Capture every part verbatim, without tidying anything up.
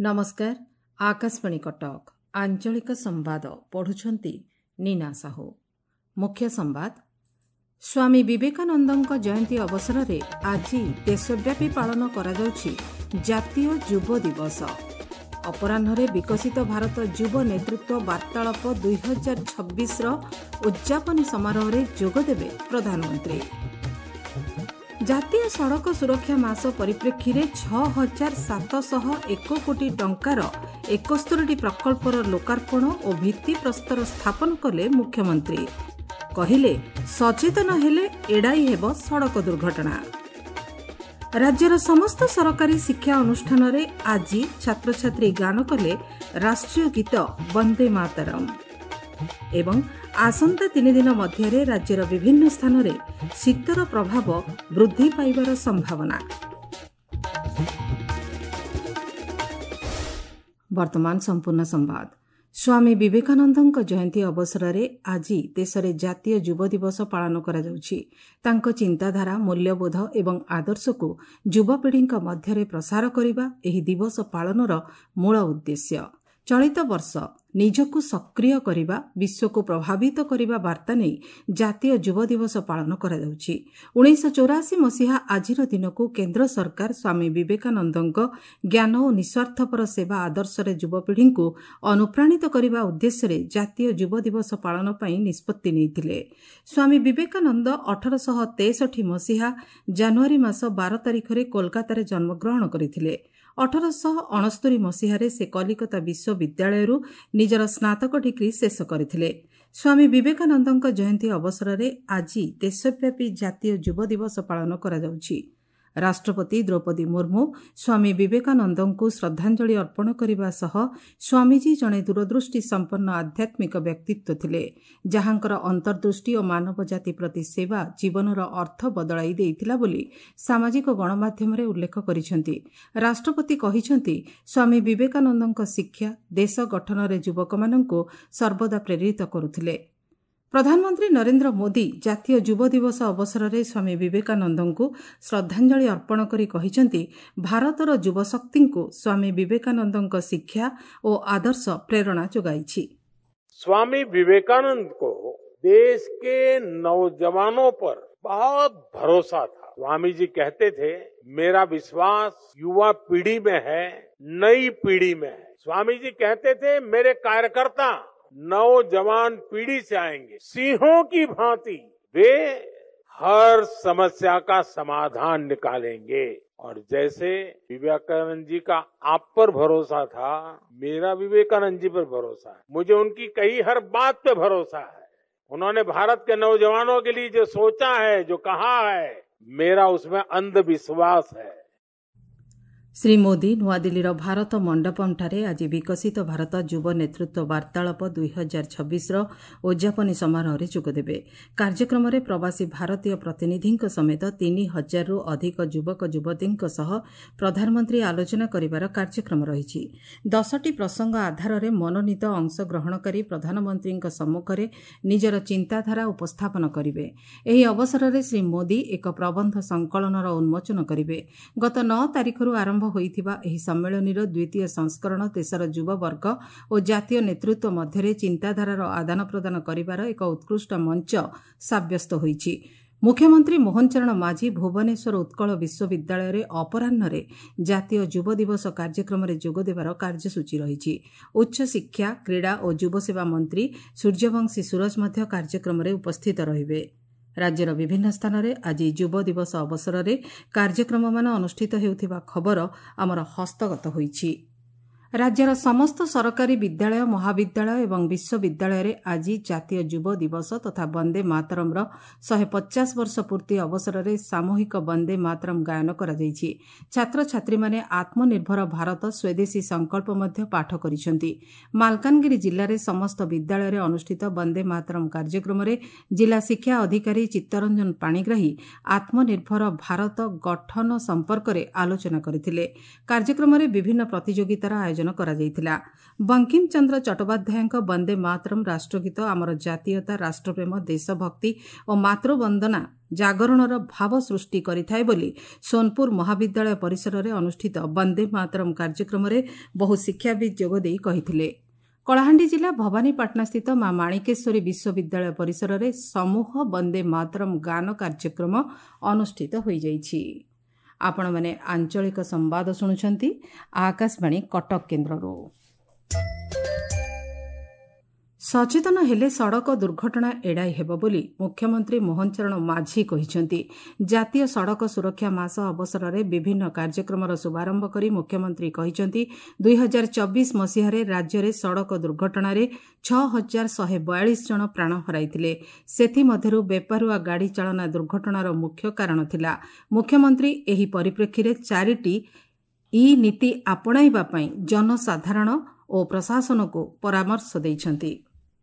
नमस्कार आकाशवाणी कटक आंचलिक संवाद पढ़ुछंती नीना साहू। मुख्य संवाद स्वामी विवेकानंदଙ୍କ जयंती अवसर में आज देशव्यापी पालन करा जाउछि जातीय युव दिवस। अपराह्न विकसित भारत युव नेतृत्व वार्तालाप दुई हजार छब्बीस उद्यापन समारोह में जोगदेवे प्रधानमंत्री। जातीय सड़क सुरक्षा मास परिप्रेक्षी में छह हजार सातशह एक कोटी टंकार एकस्तरी प्रकल्पर लोकार्पण और भित्ति प्रस्तर स्थापन कले मुख्यमंत्री। कहिले सचेतन हेले एड़ाई हेब सड़क दुर्घटना। राज्यर समस्त सरकारी शिक्षा अनुष्ठान रे आज छात्र छात्री गान कले राष्ट्रीय गीत वंदे मातरम। एवं आसंता तीन दिन मध्य राज्यर विभिन्न स्थान रे शीतर प्रभाव वृद्धि पाइबार संभावना। वर्तमान संपूर्ण संवाद। स्वामी विवेकानंदଙ୍କ जयंती अवसर में आज देश में जातीय युव दिवस पालन करा जाउछि। तांको चिंताधारा मूल्यबोध एवं आदर्श को युवपीढ़ी मध्य प्रसार करने एही दिवस पालनर मूल उद्देश्य। चलित वर्ष निजको सक्रिय करने विश्व को प्रभावित करने वार्ता नहीं जातीय युव दिवस पालन करा जाउछि। उन्नीस चौरासी मसीहा आजिर दिन को केंद्र सरकार स्वामी विवेकानंदଙ୍କ ज्ञान और निस्वार्थपर सेवा आदर्श युवपीढ़ी को अनुप्राणित करने उद्देश्य जातीय युव दिवस पालन पर निष्पत्ति नेइथिले। स्वामी विवेकानंद अठरशह तेसठी मसीहा जनवरी मास बार तारिख में कोलकाता जन्मग्रहण करथिले। अठरशह अणस्तरी मसीह से कलिकता विश्वविद्यालय निजर स्नातक डिग्री शेष करथिले। स्वामी विवेकानंदଙ୍କ जयंती अवसर में आज देशव्यापी जातीय युव दिवस पालन करा जाउछि। राष्ट्रपति द्रौपदी मुर्मू स्वामी विवेकानंदଙ୍କୁ श्रद्धांजलि अर्पण करने सह स्वामीजी जड़े दूरदृष्टि संपन्न आध्यात्मिक व्यक्तित्व थिले, जहांकर अंतर्दृष्टि और मानव जाति प्रति सेवा जीवनर अर्थ बदलाई देइथिला बोली सामाजिक गणमाध्यम रे उल्लेख करिसेंती। राष्ट्रपति कहिसेंती स्वामी विवेकानंदଙ୍କ शिक्षा देश गठन रे युवक माननकु सर्वदा प्रेरित करुथिले। प्रधानमंत्री नरेंद्र मोदी जातीय युव दिवस अवसर में स्वामी विवेकानंदଙ୍କୁ श्रद्धांजलि अर्पण करी कहिसेंती भारतर युव शक्ति को स्वामी विवेकानंदଙ୍କ शिक्षा और आदर्श प्रेरणा जोगाइछि। स्वामी विवेकानंद को देश के नौजवानों पर बहुत भरोसा था। स्वामी जी कहते थे, मेरा विश्वास युवा पीढ़ी में है, नई पीढ़ी में है। स्वामी जी कहते थे, मेरे कार्यकर्ता नौजवान पीढ़ी से आएंगे, सिंहों की भांति वे हर समस्या का समाधान निकालेंगे। और जैसे विवेकानंद जी का आप पर भरोसा था, मेरा विवेकानंद जी पर भरोसा है। मुझे उनकी कही हर बात पे भरोसा है। उन्होंने भारत के नौजवानों के लिए जो सोचा है, जो कहा है, मेरा उसमें अंधविश्वास है। श्री मोदी नुआदिल्लीर भारत मंडपम ठारे आज विकसित भारत युव नेतृत्व वार्तालाप दुई हजार छब्बीस उद्यापनी समारोह में जोगदेवे। कार्यक्रम में प्रवासी भारतीय प्रतिनिधि समेत तीन हजार रु अधिक युवक युवती सह प्रधानमंत्री आलोचना करिवार कार्यक्रम रही। दसटी प्रसंग आधार में मनोनीत अंशग्रहणकारी प्रधानमंत्री सम्मुखें निजर चिंताधारा उपस्थापन करेंगे। एही अवसर में श्री मोदी एक प्रबंध संकलनर उन्मोचन करेंगे। गत नौ तारिख आरंभ होइथिबा एही सम्मेलनीर द्वितीय संस्करण देशर युववर्ग और जातीय नेतृत्व मध्य चिंताधारार आदान प्रदान करिवार एक उत्कृष्ट मंच साब्यस्त होइछि। मुख्यमंत्री मोहन चरण माझी भुवनेश्वर उत्कल विश्वविद्यालय अपराह्न जातीय युव दिवस कार्यक्रम में जोगदेवार कार्यसूची रही। उच्च शिक्षा क्रीड़ा और युवसेवा मंत्री सूर्यवंशी सूरज मध्य कार्यक्रम में उपस्थित रहिबे। राज्यर विभिन्न स्थान में आज युव दिवस अवसर में कार्यक्रम मान अनुष्ठित हेउथिबा खबर आमर हस्तगत होइछि। राज्यर समस्त सरकारी विद्यालय महाविद्यालय एवं विश्वविद्यालय में आज जातीय युव दिवस तथा वंदे मातरम शहे पचास वर्ष पूर्ति अवसर में सामूहिक वंदे मातरम गायन करा जाइछि। छात्र छात्री माने आत्मनिर्भर भारत स्वदेशी संकल्प मध्य पाठ करिसेंती। मालकानगिरी जिल्ला रे समस्त विद्यालय में अनुष्ठित वंदे मातरम कार्यक्रम में जिला शिक्षा अधिकारी चित्तरंजन पाणिग्राही आत्मनिर्भर भारत गठन संपर्क में आलोचना करथिले। कार्यक्रम में विभिन्न प्रतियोगितार आयोजन ଆୟୋଜନ କରାଯାଇଥିଲା। ବଙ୍କିମ ଚନ୍ଦ୍ର ଚଟ୍ଟୋପାଧ୍ୟାୟଙ୍କ ବନ୍ଦେ ମାତରମ୍ ରାଷ୍ଟ୍ରଗୀତ ଆମର ଜାତୀୟତା, ରାଷ୍ଟ୍ରପ୍ରେମ, ଦେଶଭକ୍ତି ଓ ମାତୃବନ୍ଦନା ଜାଗରଣର ଭାବ ସୃଷ୍ଟି କରିଥାଏ ବୋଲି ସୋନପୁର ମହାବିଦ୍ୟାଳୟ ପରିସରରେ ଅନୁଷ୍ଠିତ ବନ୍ଦେ ମାତରମ୍ କାର୍ଯ୍ୟକ୍ରମରେ ବହୁ ଶିକ୍ଷାବିତ୍ ଯୋଗଦେଇ କହିଥିଲେ। କଳାହାଣ୍ଡି ଜିଲ୍ଲା ଭବାନୀପାଟଣାସ୍ଥିତ ମା ମାଣିକେଶ୍ୱରୀ ବିଶ୍ୱବିଦ୍ୟାଳୟ ପରିସରରେ ସମୂହ ବନ୍ଦେ ମାତରମ୍ ଗାନ କାର୍ଯ୍ୟକ୍ରମ ଅନୁଷ୍ଠିତ ହୋଇଯାଇଛି। ଆପଣମାନେ ଆଞ୍ଚଳିକ ସମ୍ବାଦ ଶୁଣୁଛନ୍ତି ଆକାଶବାଣୀ କଟକ କେନ୍ଦ୍ରରୁ। ସଚେତନ ହେଲେ ସଡ଼କ ଦୁର୍ଘଟଣା ଏଡ଼ାଇ ହେବ ବୋଲି ମୁଖ୍ୟମନ୍ତ୍ରୀ ମୋହନ ଚରଣ ମାଝୀ କହିଛନ୍ତି। ଜାତୀୟ ସଡ଼କ ସୁରକ୍ଷା ମାସ ଅବସରରେ ବିଭିନ୍ନ କାର୍ଯ୍ୟକ୍ରମର ଶୁଭାରମ୍ଭ କରି ମୁଖ୍ୟମନ୍ତ୍ରୀ କହିଛନ୍ତି ଦୁଇ ହଜାର ଚବିଶ ମସିହାରେ ରାଜ୍ୟରେ ସଡ଼କ ଦୁର୍ଘଟଣାରେ ଛଅ ହଜାର ଶହେ ବୟାଳିଶ ଜଣ ପ୍ରାଣ ହରାଇଥିଲେ। ସେଥିମଧ୍ୟରୁ ବେପାରୁଆ ଗାଡ଼ି ଚାଳନା ଦୁର୍ଘଟଣାର ମୁଖ୍ୟ କାରଣ ଥିଲା। ମୁଖ୍ୟମନ୍ତ୍ରୀ ଏହି ପରିପ୍ରେକ୍ଷୀରେ ଚାରିଟି ଇ ନୀତି ଆପଣାଇବା ପାଇଁ ଜନସାଧାରଣ ଓ ପ୍ରଶାସନକୁ ପରାମର୍ଶ ଦେଇଛନ୍ତି।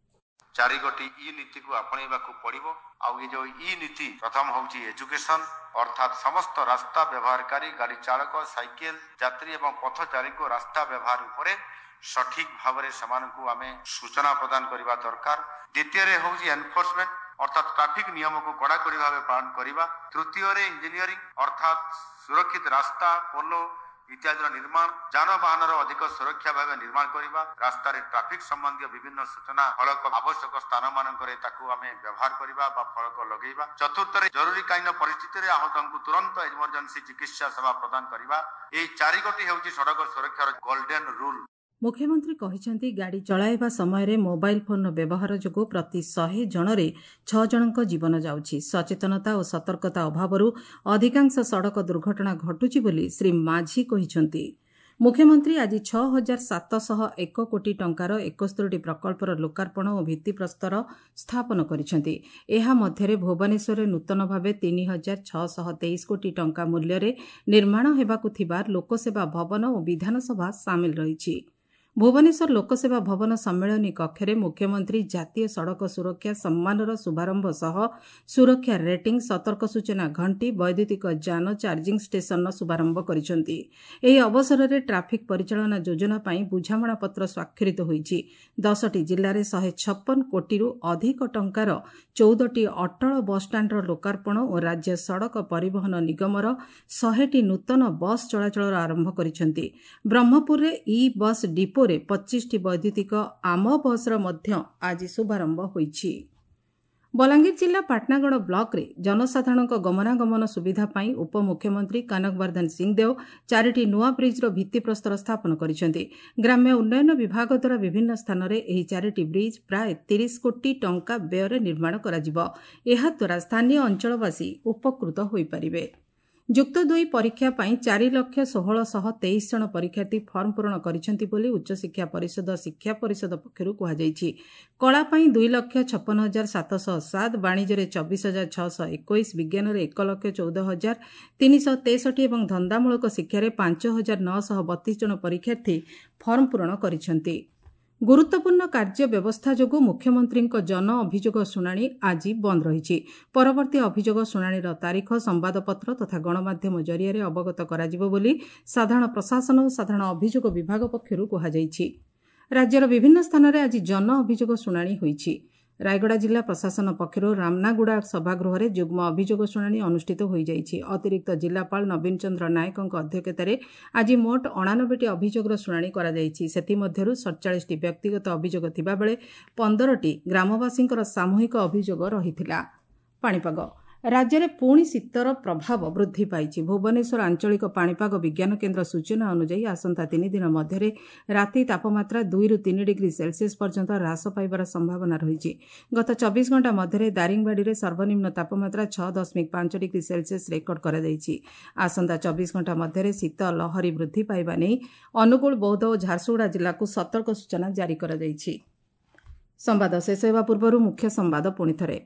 ଚାରି ଗୋଟି ଇ ନୀତିକୁ ଆପଣେଇବାକୁ ପଡ଼ିବ। ଆଉ ଏ ଯେଉଁ ଇ ନୀତି ପ୍ରଥମ ହେଉଛି ଏଜୁକେସନ, ଅର୍ଥାତ୍ ସମସ୍ତ ରାସ୍ତା ବ୍ୟବହାରକାରୀ ଗାଡ଼ି ଚାଳକ, ସାଇକେଲ ଯାତ୍ରୀ ଏବଂ ପଥଚାରୀଙ୍କୁ ରାସ୍ତା ବ୍ୟବହାର ଉପରେ ସଠିକ୍ ଭାବରେ ସେମାନଙ୍କୁ ଆମେ ସୂଚନା ପ୍ରଦାନ କରିବା ଦରକାର। ଦ୍ୱିତୀୟରେ ହେଉଛି ଏନଫୋର୍ସମେଣ୍ଟ, ଅର୍ଥାତ୍ ଟ୍ରାଫିକ୍ ନିୟମକୁ କଡ଼ାକଡ଼ି ଭାବେ ପାଳନ କରିବା। ତୃତୀୟରେ ଇଞ୍ଜିନିୟରିଂ, ଅର୍ଥାତ୍ ସୁରକ୍ଷିତ ରାସ୍ତା, ପୋଲ ଇତ୍ୟାଦିର ନିର୍ମାଣ, ଯାନବାହନର ଅଧିକ ସୁରକ୍ଷା ଭାବେ ନିର୍ମାଣ କରିବା। ରାସ୍ତାରେ ଟ୍ରାଫିକ୍ ସମ୍ବନ୍ଧୀୟ ବିଭିନ୍ନ ସୂଚନା ଫଳକ ଆବଶ୍ୟକ ସ୍ଥାନମାନଙ୍କରେ ତାକୁ ଆମେ ବ୍ୟବହାର କରିବା ବା ଫଳକ ଲଗାଇବା। ଚତୁର୍ଥରେ ଜରୁରୀକାଳୀନ ପରିସ୍ଥିତିରେ ଆହତଙ୍କୁ ତୁରନ୍ତ ଏମର୍ଜେନ୍ସି ଚିକିତ୍ସା ସେବା ପ୍ରଦାନ କରିବା। ଏହି ଚାରିଗୋଟି ହେଉଛି ସଡ଼କ ସୁରକ୍ଷାର ଗୋଲ୍ଡେନ ରୁଲ୍। ମୁଖ୍ୟମନ୍ତ୍ରୀ କହିଛନ୍ତି ଗାଡ଼ି ଚଳାଇବା ସମୟରେ ମୋବାଇଲ୍ ଫୋନ୍ର ବ୍ୟବହାର ଯୋଗୁଁ ପ୍ରତି ଶହେ ଜଣରେ ଛଅ ଜଣଙ୍କ ଜୀବନ ଯାଉଛି। ସଚେତନତା ଓ ସତର୍କତା ଅଭାବରୁ ଅଧିକାଂଶ ସଡ଼କ ଦୁର୍ଘଟଣା ଘଟୁଛି ବୋଲି ଶ୍ରୀ ମାଝୀ କହିଛନ୍ତି। ମୁଖ୍ୟମନ୍ତ୍ରୀ ଆଜି ଛଅ ହଜାର ସାତଶହ ଏକ କୋଟି ଟଙ୍କାର ଏକସ୍ତରୀଟି ପ୍ରକଳ୍ପର ଲୋକାର୍ପଣ ଓ ଭିତ୍ତିପ୍ରସ୍ତର ସ୍ଥାପନ କରିଛନ୍ତି। ଏହା ମଧ୍ୟରେ ଭୁବନେଶ୍ୱରରେ ନୂତନ ଭାବେ ତିନି ହଜାର ଛଅଶହ ତେଇଶ କୋଟି ଟଙ୍କା ମୂଲ୍ୟରେ ନିର୍ମାଣ ହେବାକୁ ଥିବା ଲୋକସେବା ଭବନ ଓ ବିଧାନସଭା ସାମିଲ ରହିଛି। ଭୁବନେଶ୍ୱର ଲୋକସେବା ଭବନ ସମ୍ମିଳନୀ କକ୍ଷରେ ମୁଖ୍ୟମନ୍ତ୍ରୀ ଜାତୀୟ ସଡ଼କ ସୁରକ୍ଷା ସମ୍ମାନର ଶୁଭାରମ୍ଭ ସହ ସୁରକ୍ଷା ରେଟିଂ, ସତର୍କ ସୂଚନା ଘଣ୍ଟି, ବୈଦ୍ୟୁତିକ ଯାନ ଚାର୍ଜିଂ ଷ୍ଟେସନର ଶୁଭାରମ୍ଭ କରିଛନ୍ତି। ଏହି ଅବସରରେ ଟ୍ରାଫିକ୍ ପରିଚାଳନା ଯୋଜନା ପାଇଁ ବୁଝାମଣାପତ୍ର ସ୍ୱାକ୍ଷରିତ ହୋଇଛି। ଦଶଟି ଜିଲ୍ଲାରେ ଶହେ ଛପନ କୋଟିରୁ ଅଧିକ ଟଙ୍କାର ଚଉଦଟି ଅଟଳ ବସ୍ଷ୍ଟାଣ୍ଡର ଲୋକାର୍ପଣ ଓ ରାଜ୍ୟ ସଡ଼କ ପରିବହନ ନିଗମର ଶହେଟି ନୂତନ ବସ୍ ଚଳାଚଳର ଆରମ୍ଭ କରିଛନ୍ତି। ବ୍ରହ୍ମପୁରରେ ଇ ବସ୍ ଡିପୋ ପଚିଶଟି ବୈଦ୍ୟୁତିକ ଆମ ବସ୍ର ମଧ୍ୟ ଆଜି ଶୁଭାରମ୍ଭ ହୋଇଛି। ବଲାଙ୍ଗୀର ଜିଲ୍ଲା ପାଟଣାଗଡ଼ ବ୍ଲକରେ ଜନସାଧାରଣଙ୍କ ଗମନାଗମନ ସୁବିଧା ପାଇଁ ଉପମୁଖ୍ୟମନ୍ତ୍ରୀ କନକବର୍ଦ୍ଧନ ସିଂଦେଓ ଚାରିଟି ନୂଆ ବ୍ରିଜ୍ର ଭିତ୍ତିପ୍ରସ୍ତର ସ୍ଥାପନ କରିଛନ୍ତି। ଗ୍ରାମ୍ୟ ଉନ୍ନୟନ ବିଭାଗ ଦ୍ୱାରା ବିଭିନ୍ନ ସ୍ଥାନରେ ଏହି ଚାରିଟି ବ୍ରିଜ୍ ପ୍ରାୟ ତିରିଶ କୋଟି ଟଙ୍କା ବ୍ୟୟରେ ନିର୍ମାଣ କରାଯିବ। ଏହାଦ୍ୱାରା ସ୍ଥାନୀୟ ଅଞ୍ଚଳବାସୀ ଉପକୃତ ହୋଇପାରିବେ। ଯୁକ୍ତ ଦୁଇ ପରୀକ୍ଷା ପାଇଁ ଚାରି ଲକ୍ଷ ଷୋହଳ ଶହ ତେଇଶ ଜଣ ପରୀକ୍ଷାର୍ଥୀ ଫର୍ମ ପୂରଣ କରିଛନ୍ତି ବୋଲି ଉଚ୍ଚଶିକ୍ଷା ପରିଷଦ ଶିକ୍ଷା ପରିଷଦ ପକ୍ଷରୁ କୁହାଯାଇଛି। କଳା ପାଇଁ ଦୁଇ ଲକ୍ଷ ଛପନ ହଜାର ସାତଶହ ସାତ, ବାଣିଜ୍ୟରେ ଚବିଶ ହଜାର ଛଅଶହ ଏକୋଇଶ, ବିଜ୍ଞାନରେ ଏକ ଲକ୍ଷ ଚଉଦ ହଜାର ତିନିଶହ ତେଷଠି ଏବଂ ଧନ୍ଦାମୂଳକ ଶିକ୍ଷାରେ ପାଞ୍ଚ ହଜାର ନଅଶହ ବତିଶ ଜଣ ପରୀକ୍ଷାର୍ଥୀ ଫର୍ମ ପୂରଣ କରିଛନ୍ତି। ଗୁରୁତ୍ୱପୂର୍ଣ୍ଣ କାର୍ଯ୍ୟ ବ୍ୟବସ୍ଥା ଯୋଗୁଁ ମୁଖ୍ୟମନ୍ତ୍ରୀଙ୍କ ଜନ ଅଭିଯୋଗ ଶୁଣାଣି ଆଜି ବନ୍ଦ ରହିଛି। ପରବର୍ତ୍ତୀ ଅଭିଯୋଗ ଶୁଣାଣିର ତାରିଖ ସମ୍ବାଦପତ୍ର ତଥା ଗଣମାଧ୍ୟମ ଜରିଆରେ ଅବଗତ କରାଯିବ ବୋଲି ସାଧାରଣ ପ୍ରଶାସନ ଓ ସାଧାରଣ ଅଭିଯୋଗ ବିଭାଗ ପକ୍ଷରୁ କୁହାଯାଇଛି। ରାଜ୍ୟର ବିଭିନ୍ନ ସ୍ଥାନରେ ଆଜି ଜନ ଅଭିଯୋଗ ଶୁଣାଣି ହୋଇଛି। ରାୟଗଡ଼ା ଜିଲ୍ଲା ପ୍ରଶାସନ ପକ୍ଷରୁ ରାମନାଗୁଡ଼ା ସଭାଗୃହରେ ଯୁଗ୍ମ ଅଭିଯୋଗ ଶୁଣାଣି ଅନୁଷ୍ଠିତ ହୋଇଯାଇଛି। ଅତିରିକ୍ତ ଜିଲ୍ଲାପାଳ ନବୀନ ଚନ୍ଦ୍ର ନାୟକଙ୍କ ଅଧ୍ୟକ୍ଷତାରେ ଆଜି ମୋଟ ଅଣାନବେଟି ଅଭିଯୋଗର ଶୁଣାଣି କରାଯାଇଛି। ସେଥିମଧ୍ୟରୁ ସତଚାଳିଶଟି ବ୍ୟକ୍ତିଗତ ଅଭିଯୋଗ ଥିବାବେଳେ ପନ୍ଦରଟି ଗ୍ରାମବାସୀଙ୍କର ସାମୂହିକ ଅଭିଯୋଗ ରହିଥିଲା। ପାଣିପାଗ ରାଜ୍ୟରେ ପୁଣି ଶୀତର ପ୍ରଭାବ ବୃଦ୍ଧି ପାଇଛି। ଭୁବନେଶ୍ୱର ଆଞ୍ଚଳିକ ପାଣିପାଗ ବିଜ୍ଞାନ କେନ୍ଦ୍ର ସୂଚନା ଅନୁଯାୟୀ ଆସନ୍ତା ତିନି ଦିନ ମଧ୍ୟରେ ରାତି ତାପମାତ୍ରା ଦୁଇରୁ ତିନି ଡିଗ୍ରୀ ସେଲ୍ସିୟସ୍ ପର୍ଯ୍ୟନ୍ତ ହ୍ରାସ ପାଇବାର ସମ୍ଭାବନା ରହିଛି। ଗତ ଚବିଶ ଘଣ୍ଟା ମଧ୍ୟରେ ଦାରିଙ୍ଗବାଡ଼ିରେ ସର୍ବନିମ୍ନ ତାପମାତ୍ରା ଛଅ ଦଶମିକ ପାଞ୍ଚ ଡିଗ୍ରୀ ସେଲ୍ସିୟସ୍ ରେକର୍ଡ କରାଯାଇଛି। ଆସନ୍ତା ଚବିଶ ଘଣ୍ଟା ମଧ୍ୟରେ ଶୀତ ଲହରୀ ବୃଦ୍ଧି ପାଇବା ନେଇ ଅନୁଗୁଳ, ବୌଦ୍ଧ ଓ ଝାରସୁଗୁଡ଼ା ଜିଲ୍ଲାକୁ ସତର୍କ ସୂଚନା ଜାରି କରାଯାଇଛି। ସମ୍ବାଦ ଶେଷ ହେବା ପୂର୍ବରୁ ମୁଖ୍ୟ ସମ୍ବାଦ ପୁଣିଥରେ।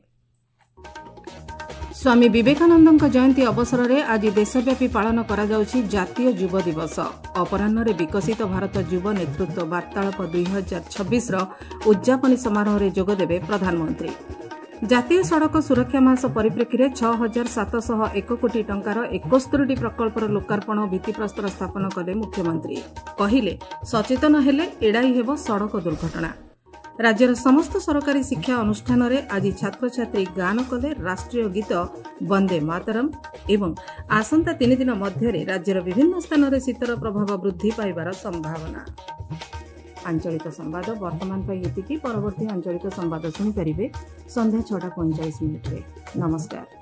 ସ୍ୱାମୀ ବିବେକାନନ୍ଦଙ୍କ ଜୟନ୍ତୀ ଅବସରରେ ଆଜି ଦେଶବ୍ୟାପୀ ପାଳନ କରାଯାଉଛି ଜାତୀୟ ଯୁବ ଦିବସ। ଅପରାହ୍ନରେ ବିକଶିତ ଭାରତ ଯୁବ ନେତୃତ୍ୱ ବାର୍ତ୍ତାଳାପ ଦୁଇ ହଜାର ଛବିଶର ଉଦ୍ଯାପନୀ ସମାରୋହରେ ଯୋଗଦେବେ ପ୍ରଧାନମନ୍ତ୍ରୀ। ଜାତୀୟ ସଡ଼କ ସୁରକ୍ଷା ମାସ ପରିପ୍ରେକ୍ଷୀରେ ଛଅ ହଜାର ସାତଶହ ଏକ କୋଟି ଟଙ୍କାର ଏକସ୍ତରୀଟି ପ୍ରକଳ୍ପର ଲୋକାର୍ପଣ ଓ ଭିତ୍ତିପ୍ରସ୍ତର ସ୍ଥାପନ କଲେ ମୁଖ୍ୟମନ୍ତ୍ରୀ। କହିଲେ ସଚେତନ ହେଲେ ଏଡ଼ାଇ ହେବ ସଡ଼କ ଦୁର୍ଘଟଣା। ରାଜ୍ୟର ସମସ୍ତ ସରକାରୀ ଶିକ୍ଷା ଅନୁଷ୍ଠାନରେ ଆଜି ଛାତ୍ରଛାତ୍ରୀ ଗାନ କଲେ ରାଷ୍ଟ୍ରୀୟ ଗୀତ ବନ୍ଦେ ମାତରମ୍ ଏବଂ ଆସନ୍ତା ତିନି ଦିନ ମଧ୍ୟରେ ରାଜ୍ୟର ବିଭିନ୍ନ ସ୍ଥାନରେ ଶୀତର ପ୍ରଭାବ ବୃଦ୍ଧି ପାଇବାର ସମ୍ଭାବନା। ଆଞ୍ଚଳିକ ସମ୍ବାଦ ବର୍ତ୍ତମାନ ପାଇଁ ଏତିକି। ପରବର୍ତ୍ତୀ ଆଞ୍ଚଳିକ ସମ୍ବାଦ ଶୁଣିପାରିବେ ସନ୍ଧ୍ୟା ଛଅଟା ପଇଁଚାଳିଶ ମିନିଟ୍ରେ। ନମସ୍କାର।